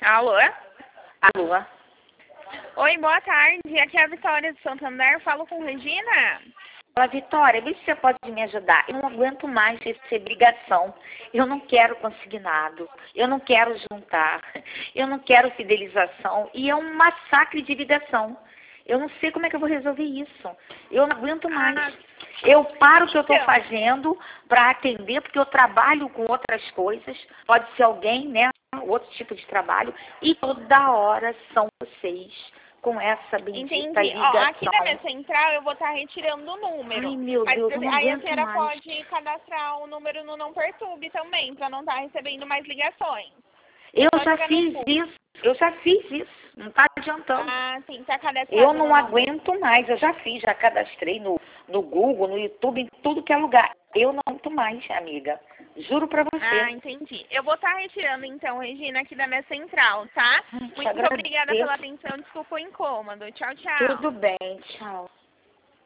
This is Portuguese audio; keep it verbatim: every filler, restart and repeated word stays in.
Alô? Alô? Oi, boa tarde. Aqui é a Vitória de Santander. Falo com Regina. Fala, Vitória, vê se você pode me ajudar. Eu não aguento mais receber ligação. Eu não quero consignado. Eu não quero juntar. Eu não quero fidelização. E é um massacre de ligação. Eu não sei como é que eu vou resolver isso. Eu não aguento mais. Ah, Eu paro o que eu estou então. fazendo para atender, porque eu trabalho com outras coisas. Pode ser alguém, né? Outro tipo de trabalho. E toda hora são vocês com essa bendita Entendi. ligação. Ó, aqui na minha central eu vou estar retirando o número. Ai, meu Mas Deus, eu não aí a aguento senhora mais. pode cadastrar o número no Não Perturbe também, para não estar recebendo mais ligações. Eu Só já jogar no fiz Google. isso. Eu já fiz isso. Não está adiantando. Ah, sim, tá cadastrado Eu no não aguento mais. Eu já fiz, já cadastrei no, no Google, no YouTube, em tudo que é lugar. Eu não aguento mais, amiga. Juro pra Ah, você. entendi. Eu vou estar retirando então, Regina, aqui da minha central, tá? Ai, te Muito obrigada pela agradeço. atenção. Desculpa o incômodo. Tchau, tchau. Tudo bem, tchau.